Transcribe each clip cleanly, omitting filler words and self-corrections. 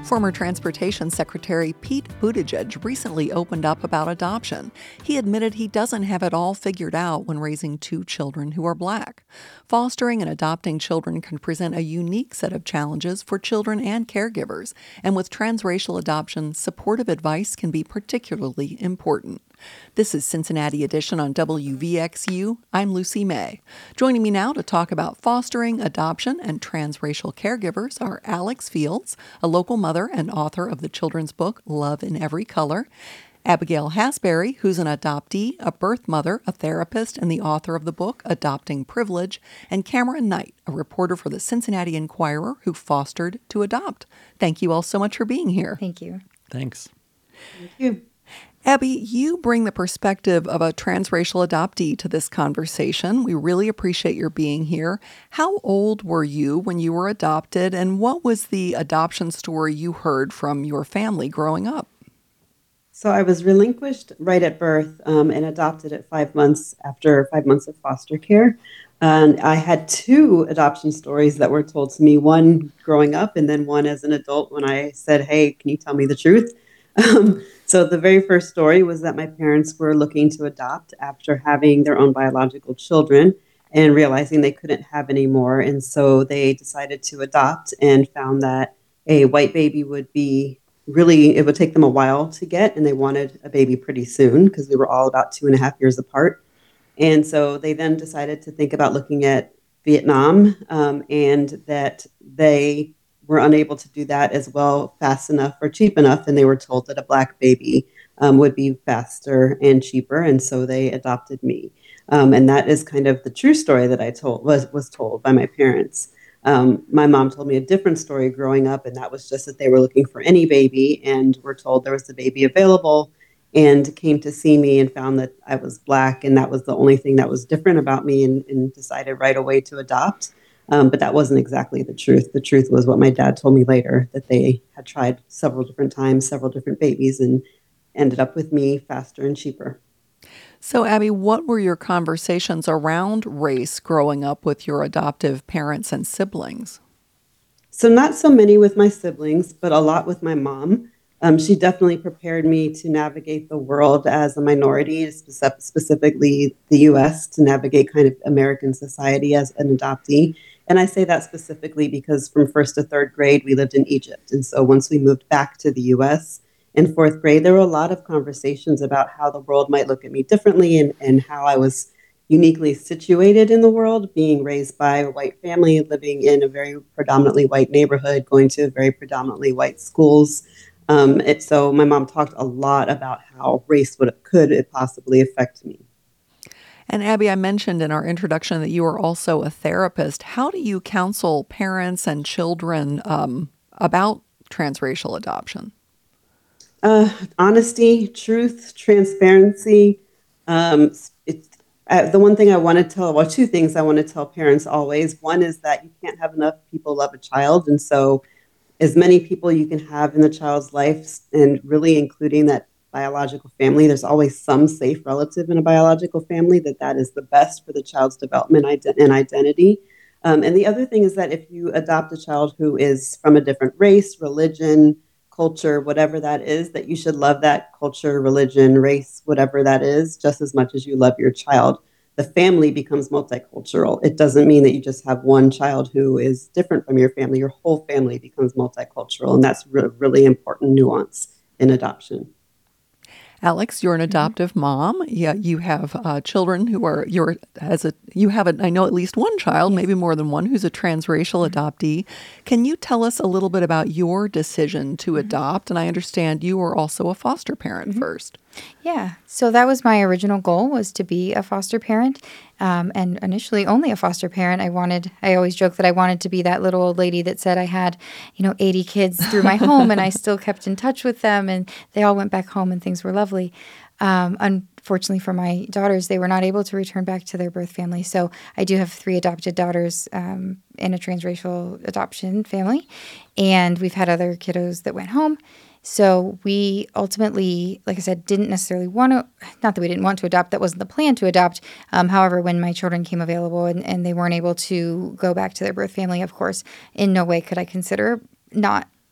Former Transportation Secretary Pete Buttigieg recently opened up about adoption. He admitted he doesn't have it all figured out when raising two children who are Black. Fostering and adopting children can present a unique set of challenges for children and caregivers, and with transracial adoption, supportive advice can be particularly important. This is Cincinnati Edition on WVXU. I'm Lucy May. Joining me now to talk about fostering, adoption, and transracial caregivers are Alex Fields, a local mother and author of the children's book Love in Every Color, Abigail Hasbury, who's an adoptee, a birth mother, a therapist, and the author of the book Adopting Privilege, and Cameron Knight, a reporter for the Cincinnati Enquirer who fostered to adopt. Thank you all so much for being here. Thank you. Thanks. Thank you. Abby, you bring the perspective of a transracial adoptee to this conversation. We really appreciate your being here. How old were you when you were adopted, and what was the adoption story you heard from your family growing up? So I was relinquished right at birth and adopted at 5 months after 5 months of foster care. And I had two adoption stories that were told to me, one growing up and then one as an adult when I said, hey, can you tell me the truth? So the very first story was that my parents were looking to adopt after having their own biological children and realizing they couldn't have any more. And so they decided to adopt and found that a white baby would be it would take them a while to get, and they wanted a baby pretty soon because we were all about 2.5 years apart. And so they then decided to think about looking at Vietnam and that they were unable to do that as well fast enough or cheap enough. And they were told that a Black baby would be faster and cheaper. And so they adopted me. And that is kind of the true story that I was told by my parents. My mom told me a different story growing up, and that was just that they were looking for any baby and were told there was a baby available and came to see me and found that I was Black. And that was the only thing that was different about me and decided right away to adopt. But that wasn't exactly the truth. The truth was what my dad told me later, that they had tried several different times, several different babies, and ended up with me faster and cheaper. So, Abby, what were your conversations around race growing up with your adoptive parents and siblings? So not so many with my siblings, but a lot with my mom. She definitely prepared me to navigate the world as a minority, specifically the U.S., to navigate kind of American society as an adoptee. And I say that specifically because from first to third grade, we lived in Egypt. And so once we moved back to the U.S., in fourth grade, there were a lot of conversations about how the world might look at me differently and how I was uniquely situated in the world, being raised by a white family, living in a very predominantly white neighborhood, going to very predominantly white schools. So my mom talked a lot about how race could possibly affect me. And Abby, I mentioned in our introduction that you are also a therapist. How do you counsel parents and children about transracial adoption? Honesty, truth, transparency. The one thing I want to tell, well, two things I want to tell parents always. One is that you can't have enough people love a child. And so as many people you can have in the child's life, and really including that biological family, there's always some safe relative in a biological family, that is the best for the child's development and identity. And the other thing is that if you adopt a child who is from a different race, religion, culture, whatever that is, that you should love that culture, religion, race, whatever that is, just as much as you love your child. The family becomes multicultural. It doesn't mean that you just have one child who is different from your family. Your whole family becomes multicultural, and that's a really important nuance in adoption. Alex, you're an adoptive mom. Yeah, you have children who are I know at least one child, maybe more than one, who's a transracial adoptee. Can you tell us a little bit about your decision to adopt? And I understand you were also a foster parent first. Yeah. So that was my original goal, was to be a foster parent. And initially only a foster parent. I always joke that I wanted to be that little old lady that said I had, 80 kids through my home and I still kept in touch with them and they all went back home and things were lovely. Unfortunately for my daughters, they were not able to return back to their birth family. So I do have 3 adopted daughters in a transracial adoption family. And we've had other kiddos that went home. So we ultimately, like I said, didn't necessarily want to, not that we didn't want to adopt, that wasn't the plan to adopt. However, when my children came available and they weren't able to go back to their birth family, of course, in no way could I consider not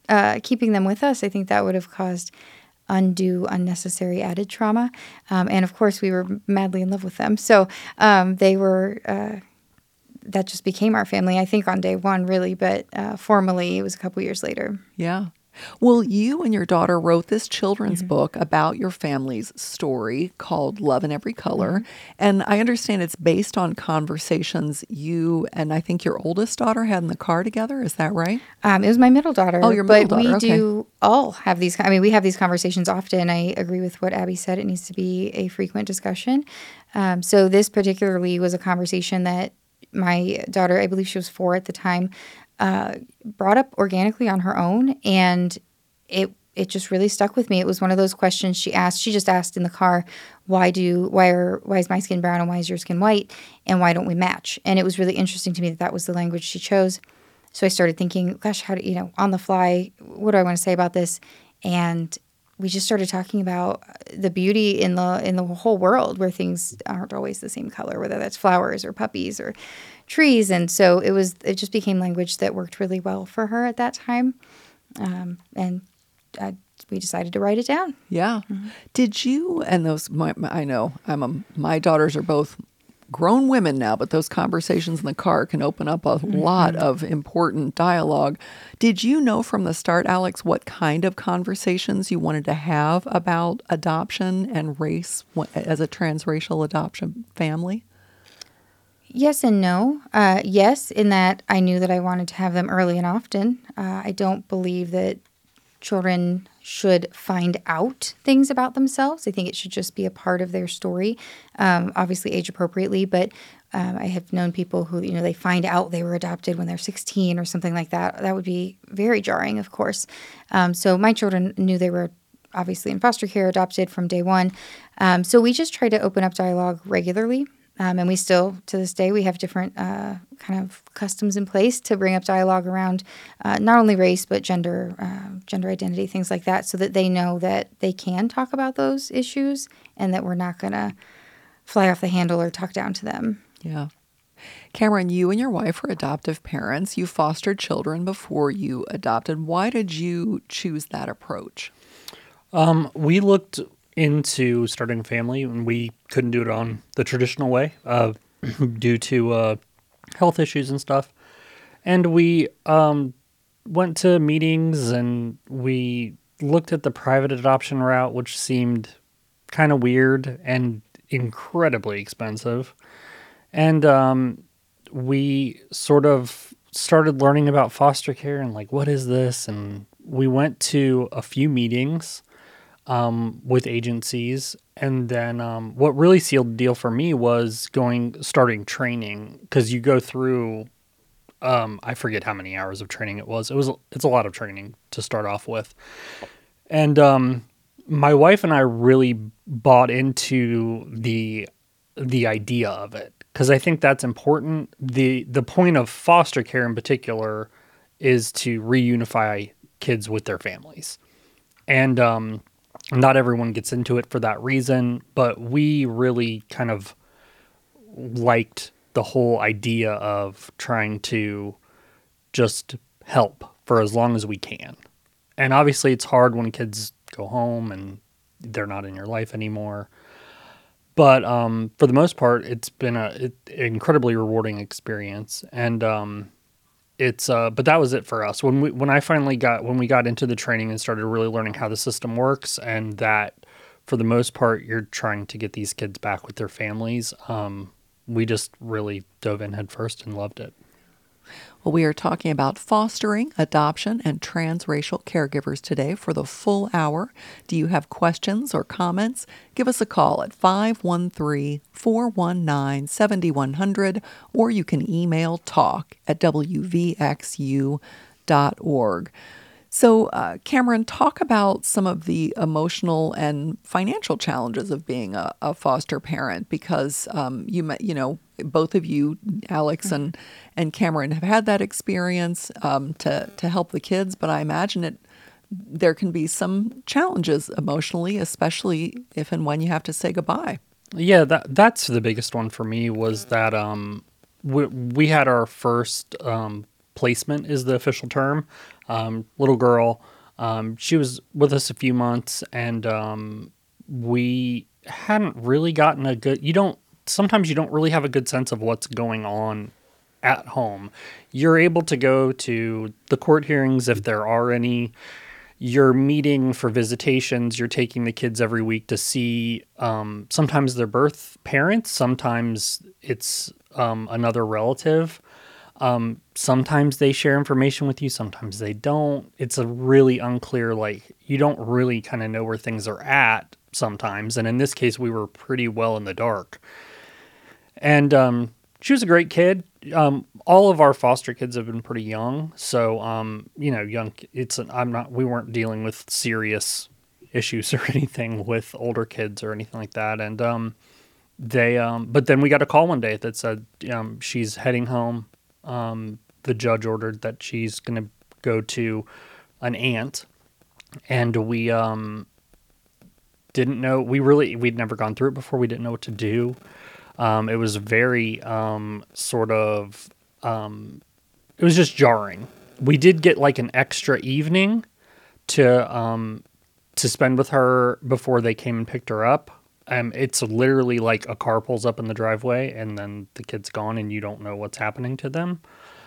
keeping them with us, I think that would have caused undue, unnecessary added trauma. And of course, we were madly in love with them. So they were, that just became our family, I think, on day one, really. But formally, it was a couple years later. Yeah. Well, you and your daughter wrote this children's book about your family's story called Love in Every Color. And I understand it's based on conversations you and I think your oldest daughter had in the car together. Is that right? It was my middle daughter. Oh, your middle daughter. But we Okay. do all have these. I mean, we have these conversations often. I agree with what Abby said. It needs to be a frequent discussion. So this particularly was a conversation that my daughter, I believe she was 4 at the time, brought up organically on her own, and it just really stuck with me. It was one of those questions she asked. She just asked in the car, why is my skin brown and why is your skin white, and why don't we match? And it was really interesting to me that was the language she chose. So I started thinking, gosh, how do on the fly, what do I want to say about this? And we just started talking about the beauty in the whole world, where things aren't always the same color, whether that's flowers or puppies or trees. And so it just became language that worked really well for her at that time. And we decided to write it down. Yeah. Did you, and I know my daughters are both grown women now, but those conversations in the car can open up a lot of important dialogue. Did you know from the start, Alex, what kind of conversations you wanted to have about adoption and race as a transracial adoption family? Yes and no. Yes, in that I knew that I wanted to have them early and often. I don't believe that children should find out things about themselves. I think it should just be a part of their story, obviously age appropriately. But I have known people who, they find out they were adopted when they're 16 or something like that. That would be very jarring, of course. So my children knew they were obviously in foster care, adopted from day one. So we just try to open up dialogue regularly. And we still, to this day, we have different kind of customs in place to bring up dialogue around not only race, but gender identity, things like that, so that they know that they can talk about those issues and that we're not going to fly off the handle or talk down to them. Yeah. Cameron, you and your wife are adoptive parents. You fostered children before you adopted. Why did you choose that approach? We looked into starting a family, and we couldn't do it on the traditional way due to health issues and stuff. And we went to meetings, and we looked at the private adoption route, which seemed kind of weird and incredibly expensive. And we sort of started learning about foster care and what is this? And we went to a few meetings with agencies. And then what really sealed the deal for me was starting training, because you go through, I forget how many hours of training it was. It's a lot of training to start off with. And my wife and I really bought into the idea of it, because I think that's important. The point of foster care in particular is to reunify kids with their families. And not everyone gets into it for that reason, but we really kind of liked the whole idea of trying to just help for as long as we can. And obviously it's hard when kids go home and they're not in your life anymore. But for the most part, it's been an incredibly rewarding experience. And but that was it for us. When we got into the training and started really learning how the system works, and that for the most part you're trying to get these kids back with their families, we just really dove in head first and loved it. Well, we are talking about fostering, adoption, and transracial caregivers today for the full hour. Do you have questions or comments? Give us a call at 513-419-7100, or you can email talk@wvxu.org. So, Cameron, talk about some of the emotional and financial challenges of being a foster parent, because both of you, Alex and Cameron, have had that experience to help the kids. But I imagine there can be some challenges emotionally, especially if and when you have to say goodbye. Yeah, that's the biggest one for me, was that we had our first placement, is the official term, little girl. She was with us a few months, and we hadn't really gotten sometimes you don't really have a good sense of what's going on at home. You're able to go to the court hearings if there are any. You're meeting for visitations. You're taking the kids every week to see sometimes their birth parents. Sometimes it's another relative. Sometimes they share information with you. Sometimes they don't. It's a really unclear, you don't really kind of know where things are at sometimes. And in this case, we were pretty well in the dark. And she was a great kid. All of our foster kids have been pretty young. So, young, we weren't dealing with serious issues or anything with older kids or anything like that. And, but then we got a call one day that said, she's heading home. The judge ordered that she's going to go to an aunt. And we, didn't know, we'd never gone through it before. We didn't know what to do. It was very, it was just jarring. We did get an extra evening to spend with her before they came and picked her up. It's literally like a car pulls up in the driveway and then the kid's gone and you don't know what's happening to them.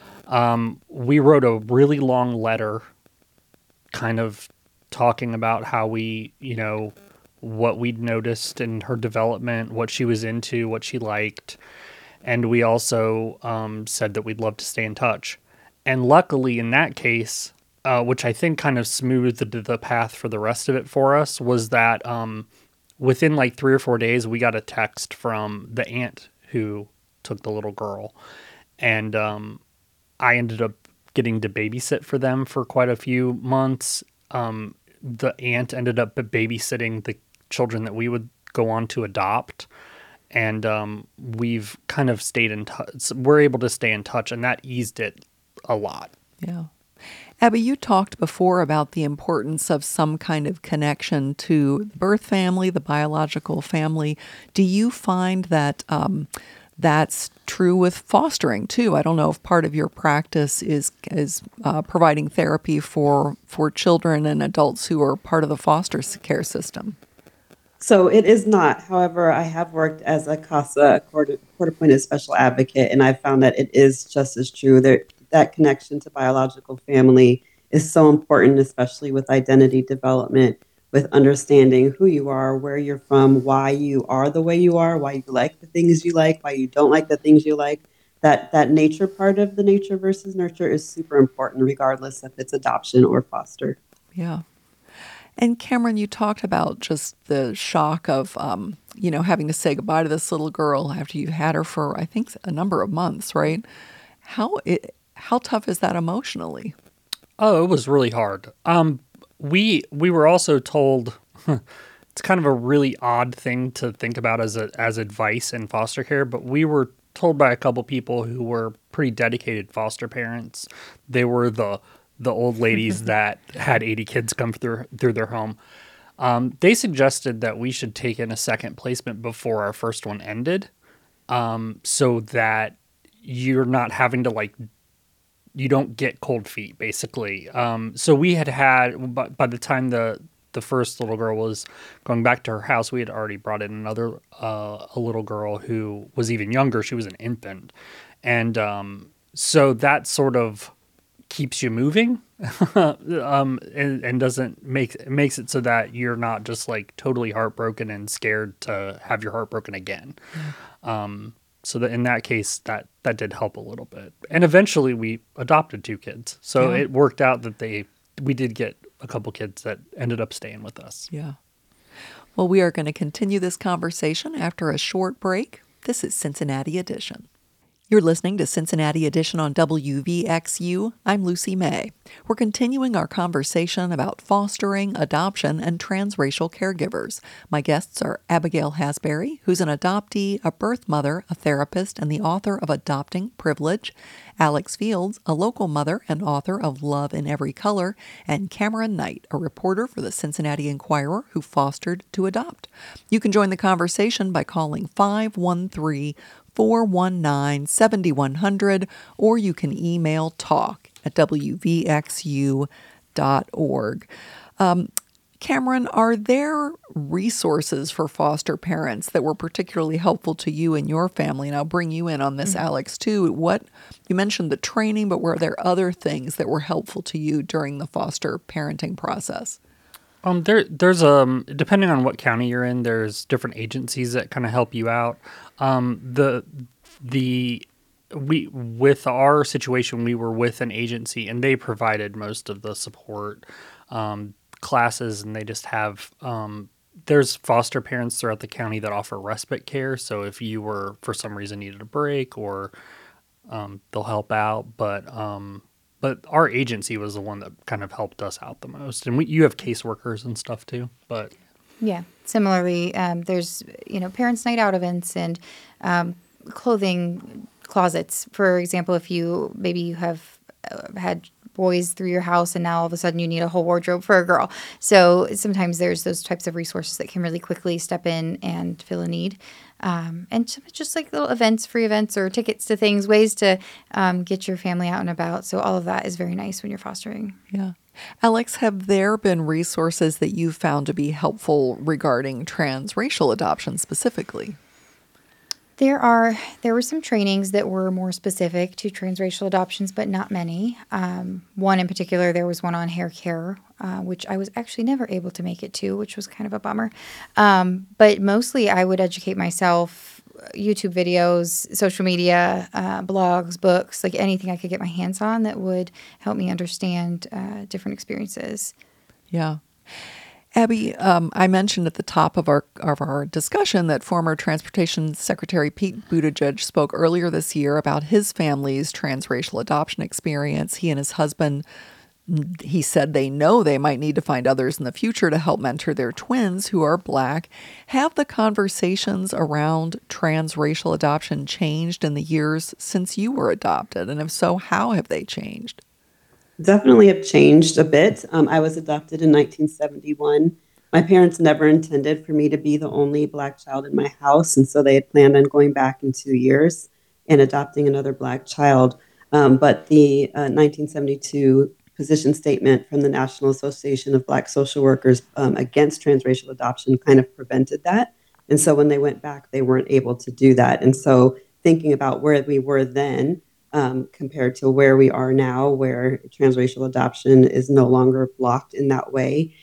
We wrote a really long letter kind of talking about how we, what we'd noticed in her development, what she was into, what she liked. And we also said that we'd love to stay in touch. And luckily in that case, which I think kind of smoothed the path for the rest of it for us, was that within 3 or 4 days, we got a text from the aunt who took the little girl. And I ended up getting to babysit for them for quite a few months. The aunt ended up babysitting the children that we would go on to adopt. And we've kind of stayed in touch. We're able to stay in touch, and that eased it a lot. Yeah. Abby, you talked before about the importance of some kind of connection to the birth family, the biological family. Do you find that that's true with fostering too? I don't know if part of your practice is providing therapy for children and adults who are part of the foster care system. So it is not. However, I have worked as a CASA, court-appointed special advocate, and I found that it is just as true that connection to biological family is so important, especially with identity development, with understanding who you are, where you're from, why you are the way you are, why you like the things you like, why you don't like the things you like. That nature part of the nature versus nurture is super important, regardless if it's adoption or foster. Yeah. And Cameron, you talked about just the shock of, having to say goodbye to this little girl after you had her for, I think, a number of months, right? How tough is that emotionally? Oh, it was really hard. We were also told, it's kind of a really odd thing to think about as advice in foster care, but we were told by a couple people who were pretty dedicated foster parents. They were the old ladies that had 80 kids come through their home. They suggested that we should take in a second placement before our first one ended, so that you're not having to you don't get cold feet, basically. So we had, by the time the first little girl was going back to her house, we had already brought in another, a little girl who was even younger. She was an infant. And so that sort of keeps you moving, and makes it so that you're not just totally heartbroken and scared to have your heart broken again. So that in that case, that did help a little bit. And eventually we adopted 2 kids. So It worked out that we did get a couple kids that ended up staying with us. Yeah. Well, we are going to continue this conversation after a short break. This is Cincinnati Edition. You're listening to Cincinnati Edition on WVXU. I'm Lucy May. We're continuing our conversation about fostering, adoption, and transracial caregivers. My guests are Abigail Hasbury, who's an adoptee, a birth mother, a therapist, and the author of Adopting Privilege, Alex Fields, a local mother and author of Love in Every Color, and Cameron Knight, a reporter for the Cincinnati Enquirer who fostered to adopt. You can join the conversation by calling 513-419-7100, or you can email talk, at wvxu.org. Cameron, are there resources for foster parents that were particularly helpful to you and your family? And I'll bring you in on this, Alex, too. What you mentioned the training, but were there other things that were helpful to you during the foster parenting process? There's depending on what county you're in, there's different agencies that kind of help you out. We with our situation, we were with an agency, and they provided most of the support, classes, and they just have there's foster parents throughout the county that offer respite care. So if you were for some reason needed a break, or they'll help out, but our agency was the one that kind of helped us out the most. And you have caseworkers and stuff too, but Yeah. Similarly, there's parents' night out events and clothing closets. For example, if you have had boys through your house and now all of a sudden you need a whole wardrobe for a girl. So sometimes there's those types of resources that can really quickly step in and fill a need. And just like little events, free events or tickets to things, ways to get your family out and about. So all of that is very nice when you're fostering. Yeah. Alex, have there been resources that you found to be helpful regarding transracial adoption specifically? There were some trainings that were more specific to transracial adoptions, but not many. One in particular, there was one on hair care, which I was actually never able to make it to, which was kind of a bummer. But mostly I would educate myself, YouTube videos, social media, blogs, books, like anything I could get my hands on that would help me understand different experiences. Yeah. Abby, I mentioned at the top of our discussion that former Transportation Secretary Pete Buttigieg spoke earlier this year about his family's transracial adoption experience. He and his husband, he said they know they might need to find others in the future to help mentor their twins who are Black. Have the conversations around transracial adoption changed in the years since you were adopted? And if so, how have they changed? Definitely have changed a bit. I was adopted in 1971. My parents never intended for me to be the only Black child in my house, and so they had planned on going back in 2 years and adopting another Black child. But the 1972 position statement from the National Association of Black Social Workers against transracial adoption kind of prevented that. And so when they went back, they weren't able to do that. And so thinking about where we were then, compared to where we are now, where transracial adoption is no longer blocked in that way.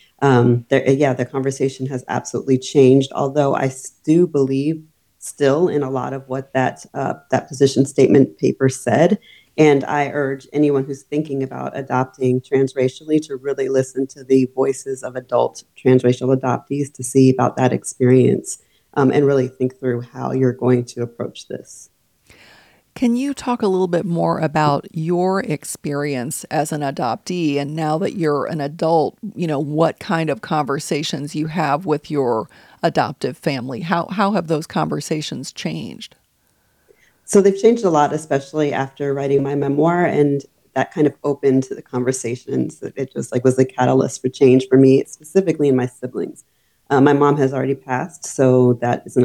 The conversation has absolutely changed, although I do believe still in a lot of what that position statement paper said. And I urge anyone who's thinking about adopting transracially to really listen to the voices of adult transracial adoptees to see about that experience, and really think through how you're going to approach this. Can you talk a little bit more about your experience as an adoptee, and now that you're an adult, what kind of conversations you have with your adoptive family? How have those conversations changed? So they've changed a lot, especially after writing my memoir, and that kind of opened the conversations. It just was the catalyst for change for me, specifically in my siblings. My mom has already passed, so that isn't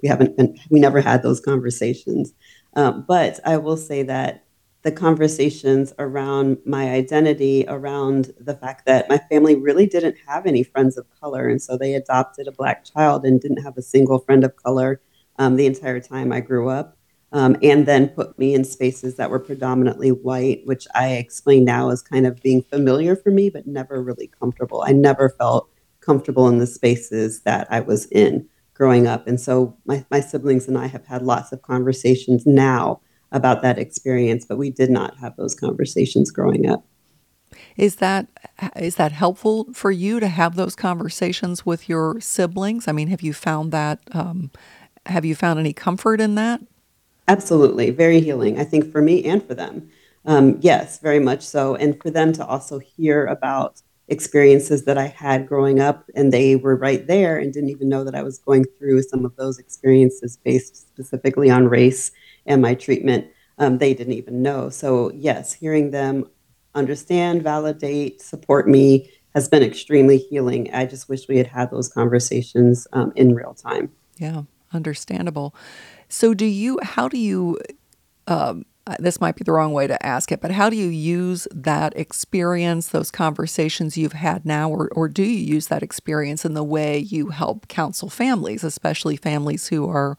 we never had those conversations. But I will say that the conversations around my identity, around the fact that my family really didn't have any friends of color, and so they adopted a Black child and didn't have a single friend of color the entire time I grew up, and then put me in spaces that were predominantly white, which I explain now as kind of being familiar for me, but never really comfortable. I never felt comfortable in the spaces that I was in growing up. And so my siblings and I have had lots of conversations now about that experience, but we did not have those conversations growing up. Is that helpful for you to have those conversations with your siblings? I mean, have you found that, have you found any comfort in that? Absolutely. Very healing, I think, for me and for them. Yes, very much so. And for them to also hear about experiences that I had growing up, and they were right there and didn't even know that I was going through some of those experiences based specifically on race and my treatment. They didn't even know. So yes, hearing them understand, validate, support me has been extremely healing. I just wish we had had those conversations in real time. Yeah, understandable. So how do you this might be the wrong way to ask it, but how do you use that experience, those conversations you've had now, or do you use that experience in the way you help counsel families, especially families who are,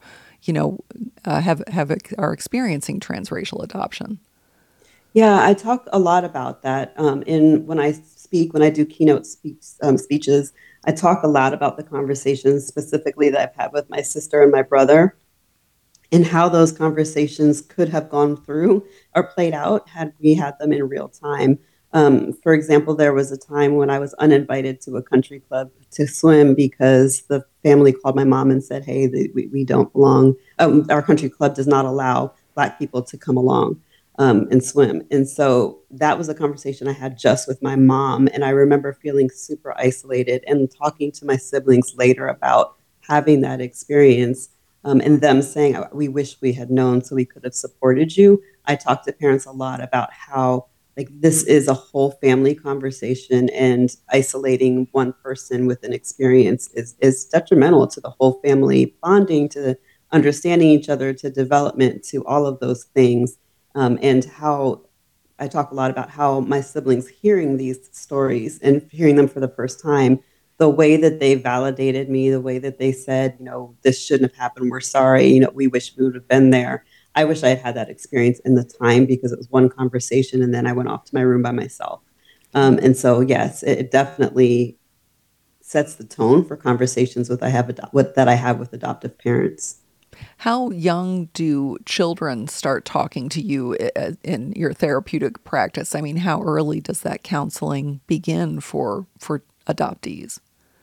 are experiencing transracial adoption? Yeah, I talk a lot about that. When I speak, when I do speeches, I talk a lot about the conversations specifically that I've had with my sister and my brother, and how those conversations could have gone through or played out had we had them in real time. For example, there was a time when I was uninvited to a country club to swim because the family called my mom and said, "Hey, we don't belong. Our country club does not allow Black people to come along and swim." And so that was a conversation I had just with my mom. And I remember feeling super isolated and talking to my siblings later about having that experience, and them saying, "We wish we had known so we could have supported you." I talk to parents a lot about how, like, this is a whole family conversation, and isolating one person with an experience is detrimental to the whole family bonding, to understanding each other, to development, to all of those things. And how I talk a lot about how my siblings hearing these stories and hearing them for the first time, the way that they validated me, the way that they said, "This shouldn't have happened. We're sorry. We wish we would have been there." I wish I had had that experience in the time, because it was one conversation and then I went off to my room by myself. And so, yes, it definitely sets the tone for conversations that I have with adoptive parents. How young do children start talking to you in your therapeutic practice? I mean, how early does that counseling begin for adoptees?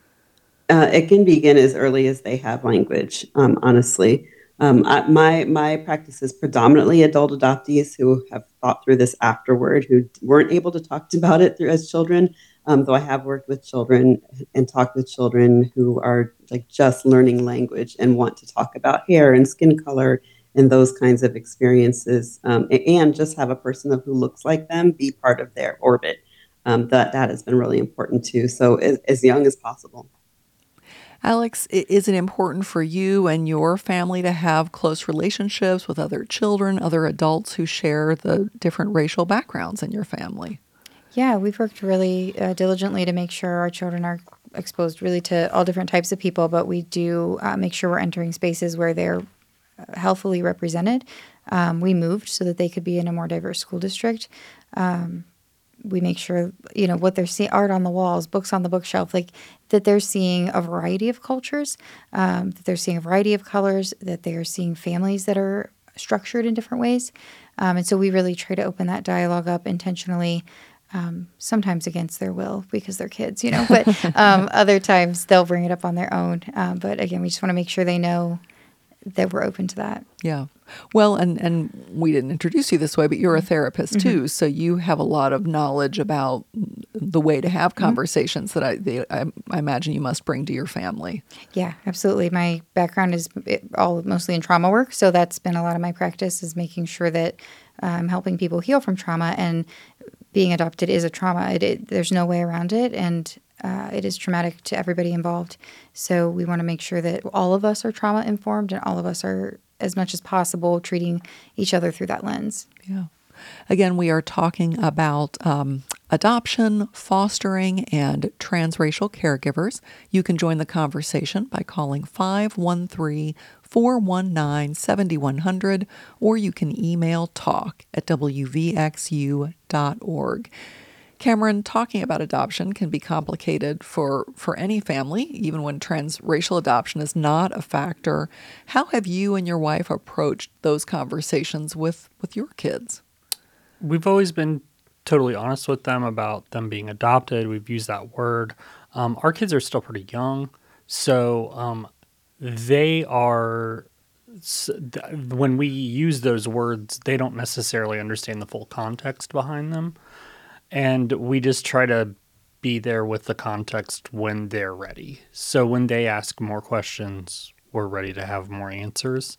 It can begin as early as they have language, honestly. My practice is predominantly adult adoptees who have thought through this afterward, who weren't able to talk about it through as children. Though I have worked with children and talked with children who are like just learning language and want to talk about hair and skin color and those kinds of experiences, and just have a person who looks like them be part of their orbit. That has been really important too. So as young as possible. Alex, is it important for you and your family to have close relationships with other children, other adults who share the different racial backgrounds in your family? Yeah, we've worked really diligently to make sure our children are exposed really to all different types of people, but we do make sure we're entering spaces where they're healthily represented. We moved so that they could be in a more diverse school district. We make sure, what they're seeing, art on the walls, books on the bookshelf, like that they're seeing a variety of cultures, that they're seeing a variety of colors, that they're seeing families that are structured in different ways. And so we really try to open that dialogue up intentionally, sometimes against their will because they're kids, but other times they'll bring it up on their own. But again, we just want to make sure they know that we're open to that. Yeah. Well, and we didn't introduce you this way, but you're a therapist too, so you have a lot of knowledge about the way to have conversations that I imagine you must bring to your family. Yeah, absolutely. My background is all mostly in trauma work, so that's been a lot of my practice, is making sure that I'm helping people heal from trauma, and being adopted is a trauma. There's no way around it, and it is traumatic to everybody involved. So we want to make sure that all of us are trauma informed and all of us are, as much as possible, treating each other through that lens. Yeah. Again, we are talking about adoption, fostering, and transracial caregivers. You can join the conversation by calling 513-419-7100, or you can email talk@wvxu.org. Cameron, talking about adoption can be complicated for any family, even when transracial adoption is not a factor. How have you and your wife approached those conversations with your kids? We've always been totally honest with them about them being adopted. We've used that word. Our kids are still pretty young, so they are, when we use those words, they don't necessarily understand the full context behind them. And we just try to be there with the context when they're ready. So when they ask more questions, we're ready to have more answers.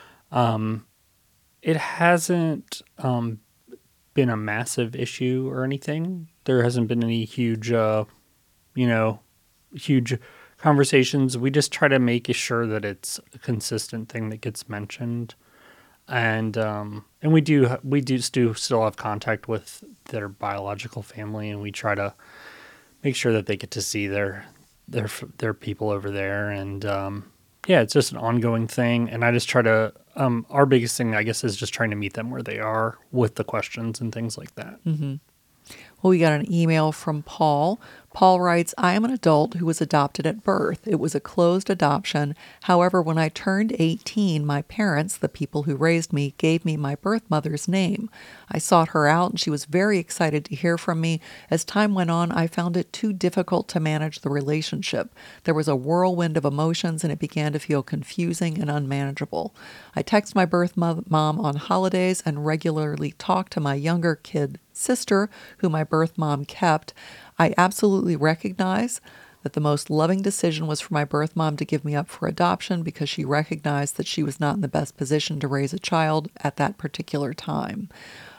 It hasn't been a massive issue or anything. There hasn't been any huge conversations. We just try to make sure that it's a consistent thing that gets mentioned. and we do still have contact with their biological family, and we try to make sure that they get to see their people over there, and yeah, it's just an ongoing thing. And I just try to our biggest thing, I guess, is just trying to meet them where they are with the questions and things like that. Mm-hmm. Well, we got an email from Paul. Paul writes, I am an adult who was adopted at birth. It was a closed adoption. However, when I turned 18, my parents, the people who raised me, gave me my birth mother's name. I sought her out, and she was very excited to hear from me. As time went on, I found it too difficult to manage the relationship. There was a whirlwind of emotions, and it began to feel confusing and unmanageable. I text my birth mom on holidays and regularly talk to my younger kid sister, who my birth mom kept. I absolutely recognize that the most loving decision was for my birth mom to give me up for adoption because she recognized that she was not in the best position to raise a child at that particular time.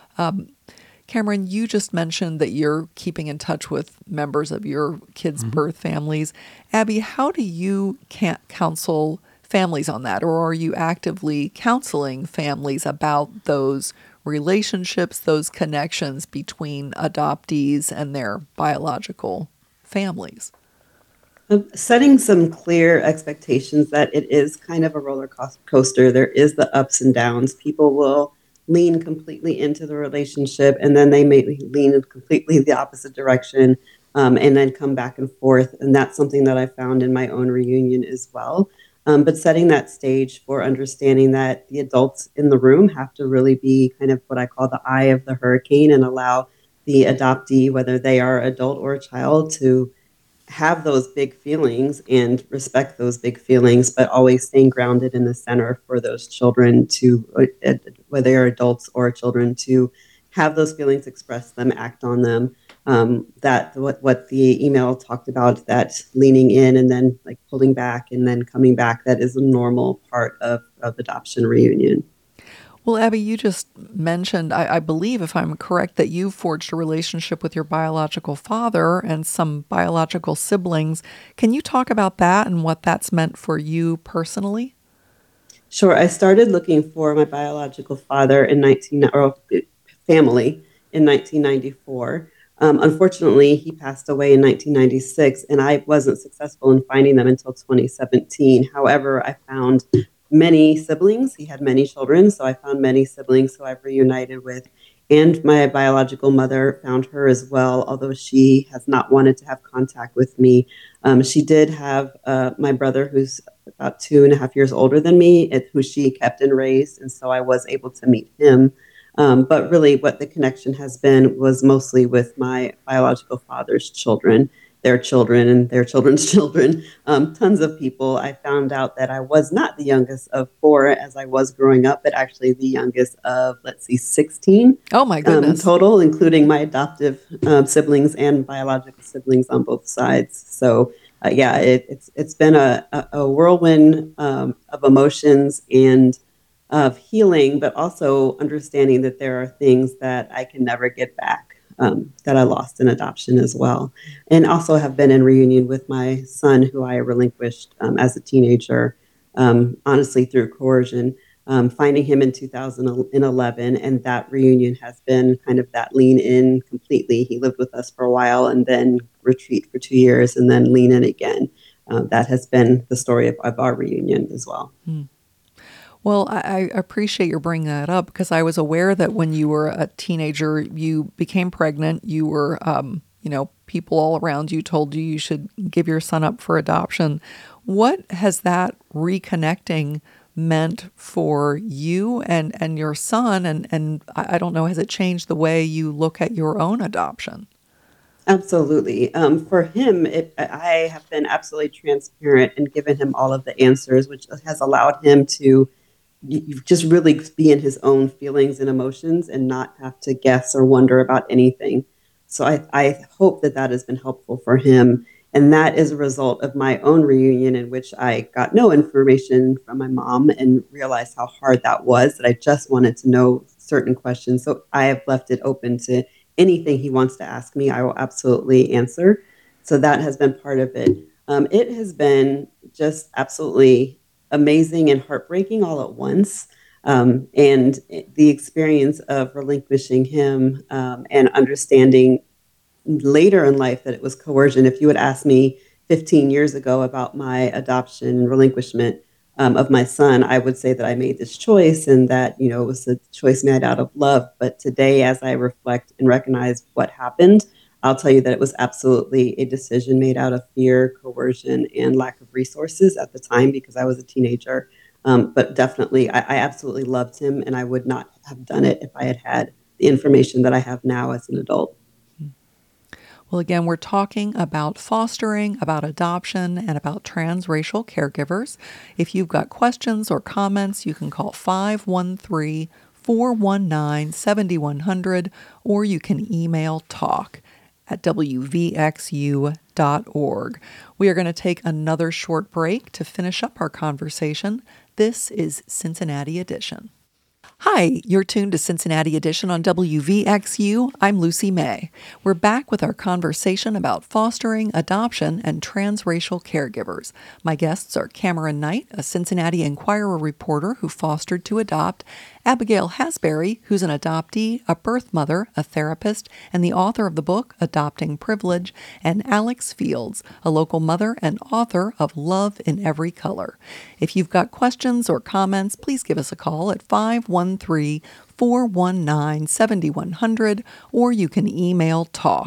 Cameron, you just mentioned that you're keeping in touch with members of your kids' birth families. Abby, how do you counsel families on that, or are you actively counseling families about those relationships, those connections between adoptees and their biological families? Setting some clear expectations that it is kind of a roller coaster. There is the ups and downs. People will lean completely into the relationship, and then they may lean in completely the opposite direction, and then come back and forth. And that's something that I found in my own reunion as well. But setting that stage for understanding that the adults in the room have to really be kind of what I call the eye of the hurricane, and allow the adoptee, whether they are adult or a child, to have those big feelings and respect those big feelings, but always staying grounded in the center for those children to, whether they're adults or children, to have those feelings, express them, act on them. That what the email talked about, that leaning in and then like pulling back and then coming back, that is a normal part of adoption reunion. Well, Abby, you just mentioned, I believe, if I'm correct, that you forged a relationship with your biological father and some biological siblings. Can you talk about that and what that's meant for you personally? Sure. I started looking for my biological father or family in 1994. Unfortunately, he passed away in 1996, and I wasn't successful in finding them until 2017. However, I found many siblings. He had many children, so I found many siblings who I've reunited with. And my biological mother found her as well, although she has not wanted to have contact with me. She did have my brother, who's about 2.5 years older than me, who she kept and raised, and so I was able to meet him. But really, what the connection has been was mostly with my biological father's children, their children, and their children's children. Tons of people. I found out that I was not the youngest of four as I was growing up, but actually the youngest of, 16. Oh, my goodness. Total, including my adoptive siblings and biological siblings on both sides. So, yeah, it's been a whirlwind of emotions and of healing, but also understanding that there are things that I can never get back, that I lost in adoption as well. And also have been in reunion with my son, who I relinquished as a teenager, honestly, through coercion, finding him in 2011. And that reunion has been kind of that lean in completely. He lived with us for a while and then retreat for 2 years and then lean in again. That has been the story of our reunion as well. Well, I appreciate your bringing that up, because I was aware that when you were a teenager, you became pregnant. You were, people all around you told you should give your son up for adoption. What has that reconnecting meant for you and your son? And I don't know, has it changed the way you look at your own adoption? Absolutely. For him, I have been absolutely transparent and given him all of the answers, which has allowed him to just really be in his own feelings and emotions and not have to guess or wonder about anything. So I hope that has been helpful for him. And that is a result of my own reunion, in which I got no information from my mom and realized how hard that was, that I just wanted to know certain questions. So I have left it open to anything he wants to ask me. I will absolutely answer. So that has been part of it. It has been just absolutely amazing and heartbreaking all at once. And the experience of relinquishing him and understanding later in life that it was coercion. If you had asked me 15 years ago about my adoption and relinquishment of my son, I would say that I made this choice and that, it was a choice made out of love. But today, as I reflect and recognize what happened, I'll tell you that it was absolutely a decision made out of fear, coercion, and lack of resources at the time because I was a teenager. But definitely, I absolutely loved him, and I would not have done it if I had had the information that I have now as an adult. Well, again, we're talking about fostering, about adoption, and about transracial caregivers. If you've got questions or comments, you can call 513-419-7100, or you can email talk@wvxu.org. We are going to take another short break to finish up our conversation. This is Cincinnati Edition. Hi, you're tuned to Cincinnati Edition on WVXU. I'm Lucy May. We're back with our conversation about fostering, adoption, and transracial caregivers. My guests are Cameron Knight, a Cincinnati Enquirer reporter who fostered to adopt, Abigail Hasbury, who's an adoptee, a birth mother, a therapist, and the author of the book Adopting Privilege, and Alex Fields, a local mother and author of Love in Every Color. If you've got questions or comments, please give us a call at 513-419-7100, or you can email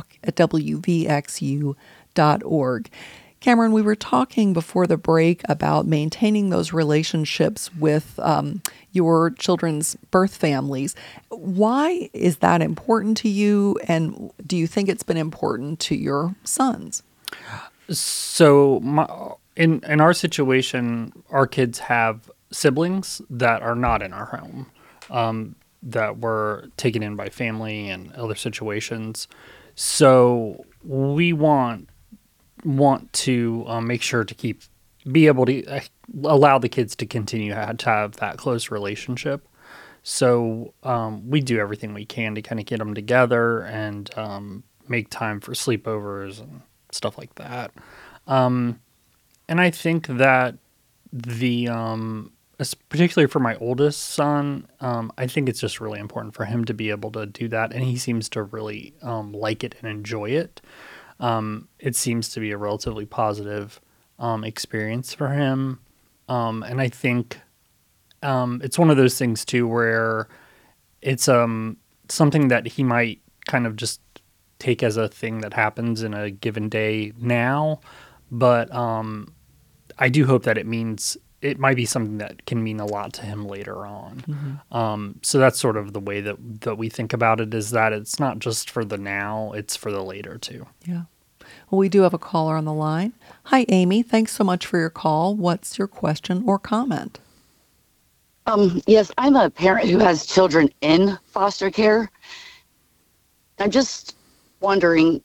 talk@wvxu.org. Cameron, we were talking before the break about maintaining those relationships with your children's birth families. Why is that important to you, and do you think it's been important to your sons? So in our situation, our kids have siblings that are not in our home, that were taken in by family and other situations. So we want to make sure to be able to allow the kids to continue to have that close relationship. So we do everything we can to kind of get them together and make time for sleepovers and stuff like that. And I think that particularly for my oldest son, I think it's just really important for him to be able to do that. And he seems to really like it and enjoy it. It seems to be a relatively positive experience for him. And I think it's one of those things, too, where it's something that he might kind of just take as a thing that happens in a given day now. But I do hope that it might be something that can mean a lot to him later on. Mm-hmm. So that's sort of the way that we think about it, is that it's not just for the now, it's for the later too. Yeah. Well, we do have a caller on the line. Hi, Amy. Thanks so much for your call. What's your question or comment? Yes, I'm a parent who has children in foster care. I'm just wondering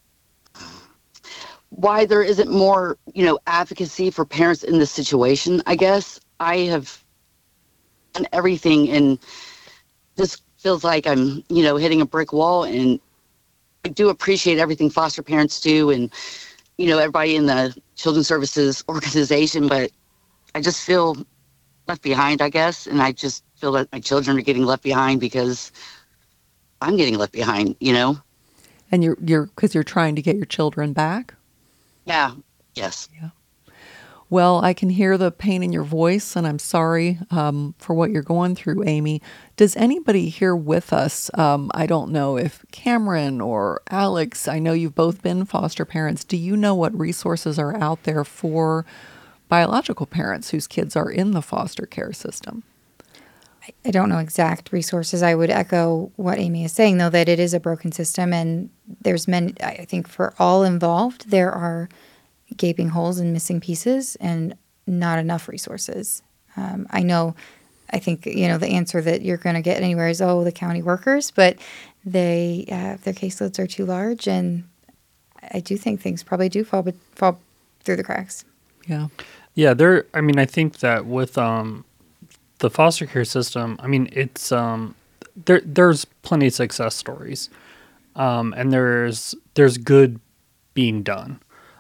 why there isn't more, advocacy for parents in this situation. I guess I have done everything and just feels like I'm, hitting a brick wall. And I do appreciate everything foster parents do and, everybody in the Children's Services Organization, but I just feel left behind, I guess. And I just feel that my children are getting left behind because I'm getting left behind, And because you're trying to get your children back? Yeah. Yes. Yeah. Well, I can hear the pain in your voice, and I'm sorry for what you're going through, Amy. Does anybody here with us, I don't know if Cameron or Alex, I know you've both been foster parents. Do you know what resources are out there for biological parents whose kids are in the foster care system? I don't know exact resources. I would echo what Amy is saying, though, that it is a broken system, and there's many, I think for all involved, there are gaping holes and missing pieces and not enough resources. I think, the answer that you're going to get anywhere is, the county workers, but their caseloads are too large, and I do think things probably do fall through the cracks. Yeah. Yeah, I think that with the foster care system, it's there's plenty of success stories, and there's good being done.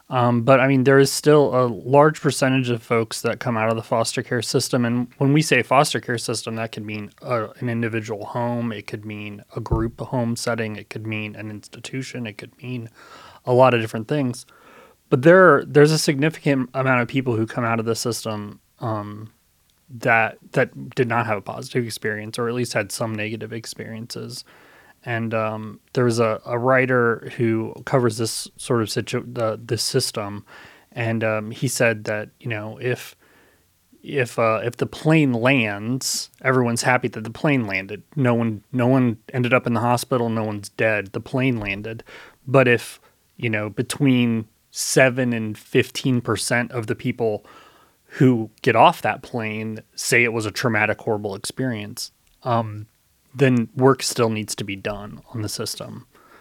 But I mean, there is still a large percentage of folks that come out of the foster care system. And when we say foster care system, that could mean an individual home. It could mean a group home setting. It could mean an institution. It could mean a lot of different things. But there's a significant amount of people who come out of the system that did not have a positive experience, or at least had some negative experiences. And there was a writer who covers this sort of this system, and he said that if the plane lands, everyone's happy that the plane landed. No one ended up in the hospital. No one's dead. The plane landed. But if between 7 and 15% of the people who get off that plane say it was a traumatic, horrible experience, then work still needs to be done on the system.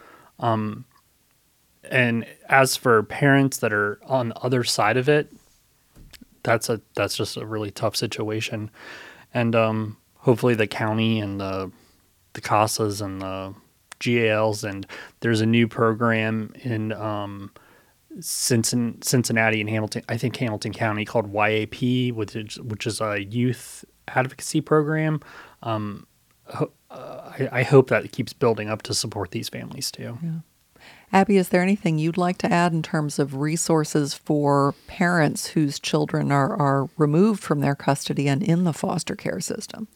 And as for parents that are on the other side of it, that's just a really tough situation. And hopefully the county and the CASAs and the GALs, and there's a new program in Cincinnati and Hamilton, I think Hamilton County, called YAP, which is a youth advocacy program. I hope that it keeps building up to support these families too. Yeah. Abby, is there anything you'd like to add in terms of resources for parents whose children are removed from their custody and in the foster care system?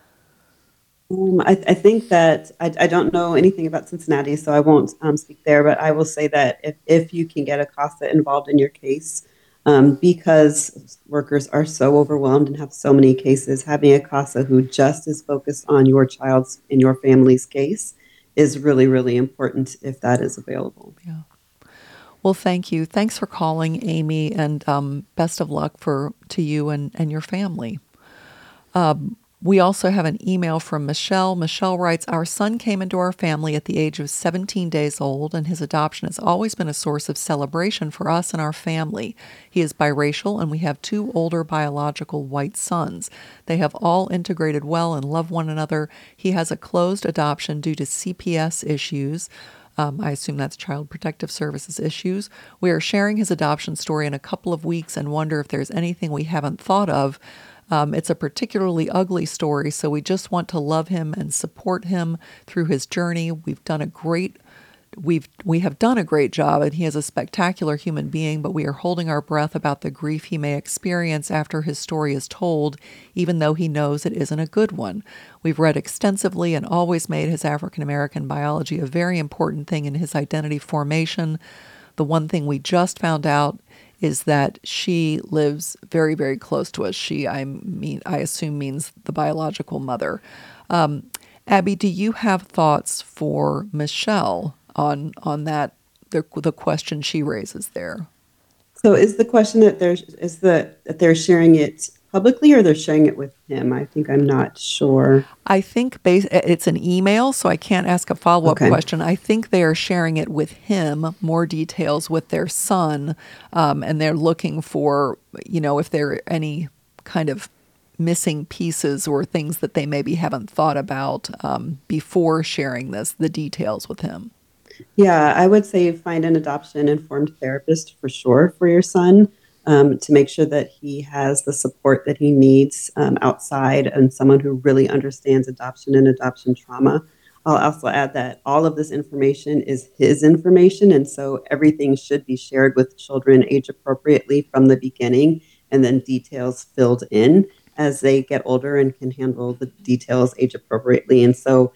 I think that I don't know anything about Cincinnati, so I won't speak there, but I will say that if you can get a CASA involved in your case, because workers are so overwhelmed and have so many cases, having a CASA who just is focused on your child's and your family's case is really, really important if that is available. Yeah. Well, thank you. Thanks for calling, Amy, and best of luck to you and your family. We also have an email from Michelle. Michelle writes, "Our son came into our family at the age of 17 days old, and his adoption has always been a source of celebration for us and our family. He is biracial, and we have 2 older biological white sons. They have all integrated well and love one another. He has a closed adoption due to CPS issues. I assume that's Child Protective Services issues. We are sharing his adoption story in a couple of weeks and wonder if there's anything we haven't thought of. It's a particularly ugly story, so we just want to love him and support him through his journey. We have done a great job, and he is a spectacular human being, but we are holding our breath about the grief he may experience after his story is told, even though he knows it isn't a good one. We've read extensively and always made his African American biology a very important thing in his identity formation. The one thing we just found out is that she lives very, very close to us. She, I assume, means the biological mother. Abby, do you have thoughts for Michelle on that, the question she raises there? So is the question that they're sharing it publicly or they're sharing it with him? I think I'm not sure. I think it's an email, so I can't ask a follow-up question. I think they are sharing it with him, more details with their son, and they're looking for, if there are any kind of missing pieces or things that they maybe haven't thought about before sharing the details with him. Yeah, I would say find an adoption-informed therapist for sure for your son. To make sure that he has the support that he needs outside, and someone who really understands adoption and adoption trauma. I'll also add that all of this information is his information, and so everything should be shared with children age appropriately from the beginning, and then details filled in as they get older and can handle the details age appropriately. And so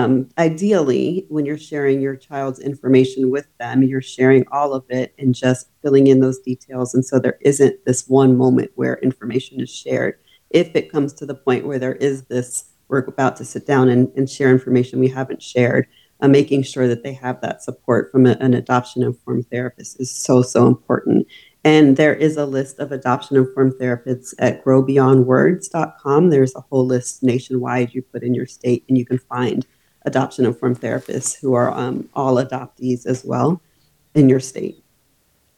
ideally, when you're sharing your child's information with them, you're sharing all of it and just filling in those details. And so there isn't this one moment where information is shared. If it comes to the point where there is this, we're about to sit down and share information we haven't shared, making sure that they have that support from an adoption-informed therapist is so, so important. And there is a list of adoption-informed therapists at growbeyondwords.com. There's a whole list nationwide. You put in your state and you can find adoption-informed therapists who are all adoptees as well in your state.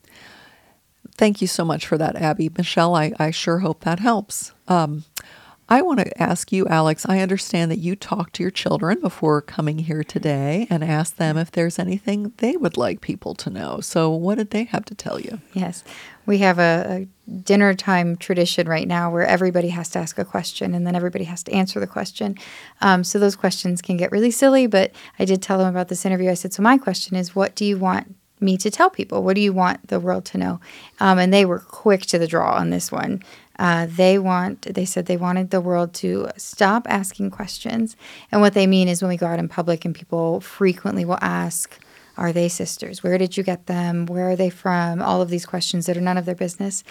Thank you so much for that, Abby. Michelle, I sure hope that helps. I I want to ask you, Alex, I understand that you talked to your children before coming here today and asked them if there's anything they would like people to know. So what did they have to tell you? Yes. We have a dinner time tradition right now where everybody has to ask a question and then everybody has to answer the question. So those questions can get really silly, but I did tell them about this interview. I said, so my question is, what do you want me to tell people? What do you want the world to know? And they were quick to the draw on this one. They said they wanted the world to stop asking questions. And what they mean is when we go out in public and people frequently will ask, are they sisters? Where did you get them? Where are they from? All of these questions that are none of their business.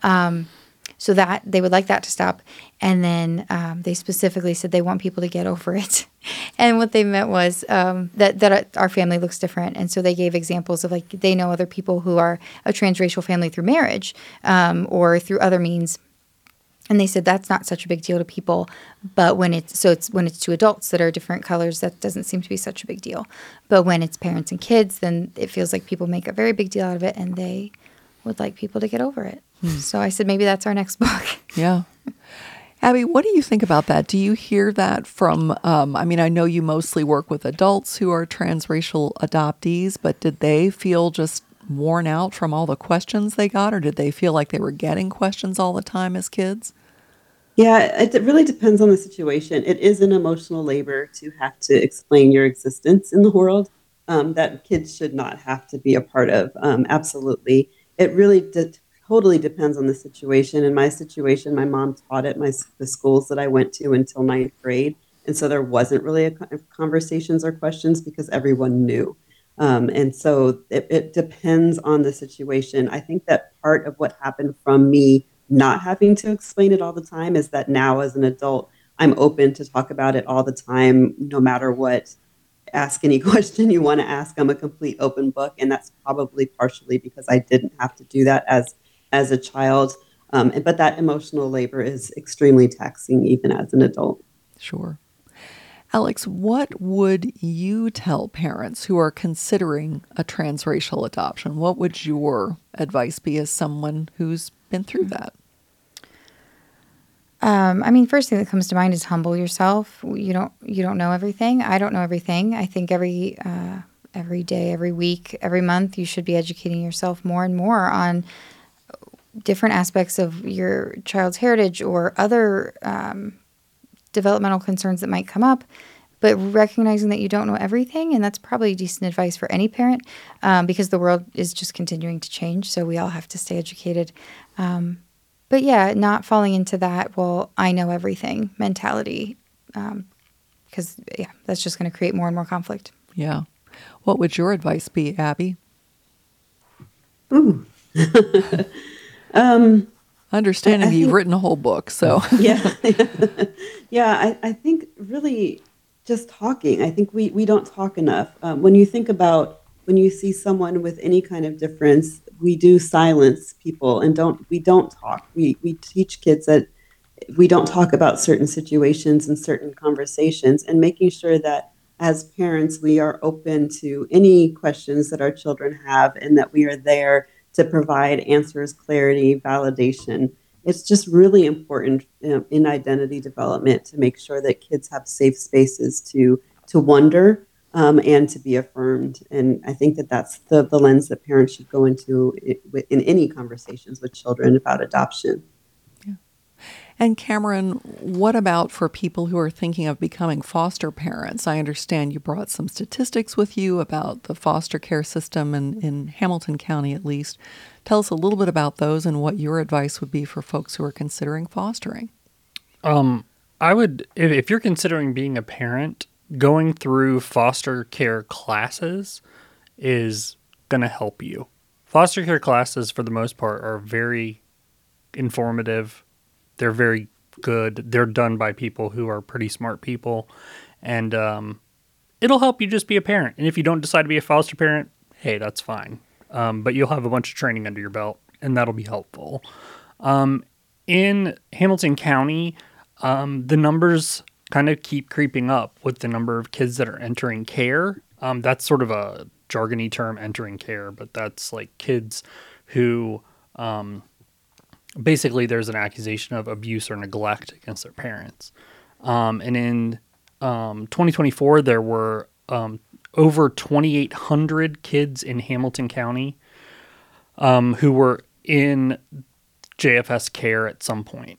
So that they would like that to stop. And then they specifically said they want people to get over it. And what they meant was that our family looks different. And so they gave examples of like they know other people who are a transracial family through marriage or through other means. And they said that's not such a big deal to people, but when it's to adults that are different colors, that doesn't seem to be such a big deal. But when it's parents and kids, then it feels like people make a very big deal out of it, and they would like people to get over it. So I said maybe that's our next book. Yeah. Abby, what do you think about that? Do you hear that from, I know you mostly work with adults who are transracial adoptees, but did they feel just worn out from all the questions they got, or did they feel like they were getting questions all the time as kids? Yeah, it really depends on the situation. It is an emotional labor to have to explain your existence in the world that kids should not have to be a part of. Absolutely. It really totally depends on the situation. In my situation, my mom taught at the schools that I went to until ninth grade. And so there wasn't really conversations or questions because everyone knew. And so it depends on the situation. I think that part of what happened from me not having to explain it all the time is that now as an adult, I'm open to talk about it all the time, no matter what. Ask any question you want to ask. I'm a complete open book. And that's probably partially because I didn't have to do that as a child. But that emotional labor is extremely taxing even as an adult. Sure. Alex, what would you tell parents who are considering a transracial adoption? What would your advice be as someone who's been through that? First thing that comes to mind is humble yourself. You don't know everything. I don't know everything. I think every day, every week, every month, you should be educating yourself more and more on different aspects of your child's heritage or other developmental concerns that might come up, but recognizing that you don't know everything. And that's probably decent advice for any parent because the world is just continuing to change. So we all have to stay educated. But yeah, not falling into that, well, I know everything mentality because that's just going to create more and more conflict. Yeah. What would your advice be, Abby? Ooh. Understanding you've written a whole book, so. Yeah. Yeah, I think really just talking. I think we don't talk enough. When you see someone with any kind of difference, we do silence people and we don't talk. We teach kids that we don't talk about certain situations and certain conversations, and making sure that as parents, we are open to any questions that our children have and that we are there to provide answers, clarity, validation. It's just really important in identity development to make sure that kids have safe spaces to wonder and to be affirmed. And I think that that's the lens that parents should go into in any conversations with children about adoption. Yeah. And Cameron, what about for people who are thinking of becoming foster parents? I understand you brought some statistics with you about the foster care system in Hamilton County, at least. Tell us a little bit about those and what your advice would be for folks who are considering fostering. I would, if you're considering being a parent, going through foster care classes is going to help you. Foster care classes, for the most part, are very informative. They're very good. They're done by people who are pretty smart people. And it'll help you just be a parent. And if you don't decide to be a foster parent, hey, that's fine. But you'll have a bunch of training under your belt, and that'll be helpful. In Hamilton County, the numbers kind of keep creeping up with the number of kids that are entering care. That's sort of a jargony term, entering care, but that's like kids who basically there's an accusation of abuse or neglect against their parents. And in 2024, there were over 2,800 kids in Hamilton County who were in JFS care at some point.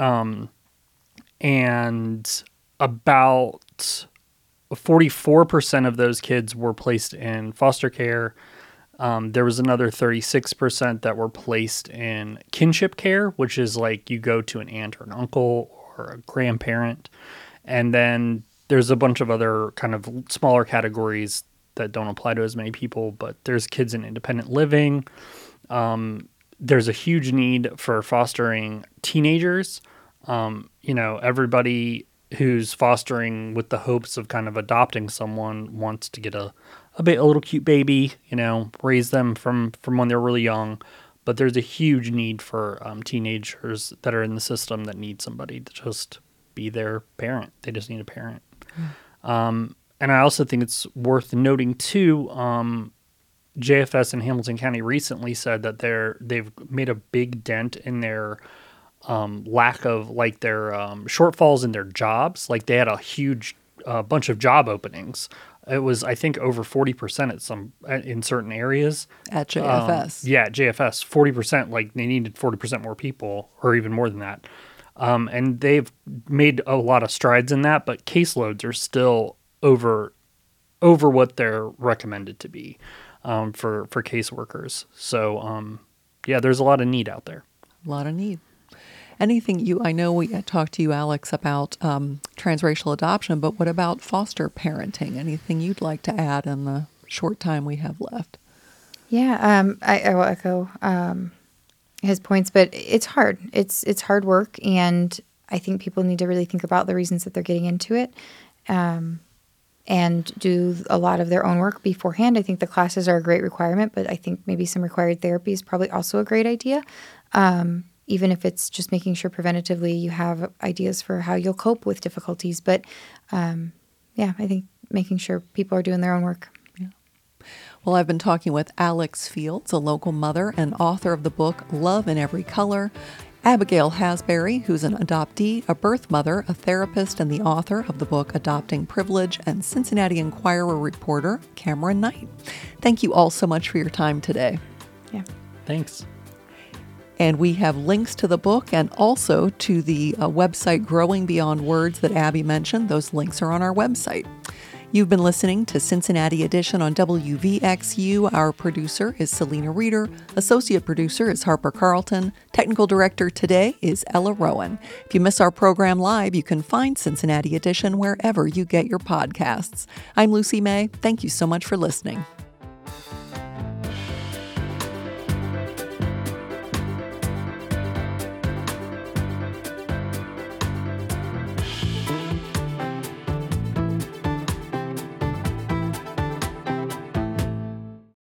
And about 44% of those kids were placed in foster care. There was another 36% that were placed in kinship care, which is like you go to an aunt or an uncle or a grandparent. And then there's a bunch of other kind of smaller categories that don't apply to as many people, but there's kids in independent living. There's a huge need for fostering teenagers. Everybody who's fostering with the hopes of kind of adopting someone wants to get a little cute baby, raise them from when they're really young. But there's a huge need for teenagers that are in the system that need somebody to just be their parent. They just need a parent. And I also think it's worth noting too, JFS in Hamilton County recently said that they've made a big dent in their lack of their shortfalls in their jobs. Like they had a huge bunch of job openings. It was, I think, over 40% in certain areas. At JFS. At JFS, 40%. Like they needed 40% more people, or even more than that. And they've made a lot of strides in that, but caseloads are still over what they're recommended to be for caseworkers. So, there's a lot of need out there. A lot of need. Anything I know we talked to you, Alex, about transracial adoption, but what about foster parenting? Anything you'd like to add in the short time we have left? Yeah, I will echo his points, but it's hard. It's hard work, and I think people need to really think about the reasons that they're getting into it, and do a lot of their own work beforehand. I think the classes are a great requirement, but I think maybe some required therapy is probably also a great idea. Even if it's just making sure preventatively you have ideas for how you'll cope with difficulties. But I think making sure people are doing their own work. Yeah. Well, I've been talking with Alex Fields, a local mother and author of the book Love in Every Color, Abigail Hasbury, who's an adoptee, a birth mother, a therapist, and the author of the book Adopting Privilege, and Cincinnati Enquirer reporter Cameron Knight. Thank you all so much for your time today. Yeah. Thanks. And we have links to the book and also to the website Growing Beyond Words that Abby mentioned. Those links are on our website. You've been listening to Cincinnati Edition on WVXU. Our producer is Selena Reeder. Associate producer is Harper Carlton. Technical director today is Ella Rowan. If you miss our program live, you can find Cincinnati Edition wherever you get your podcasts. I'm Lucy May. Thank you so much for listening.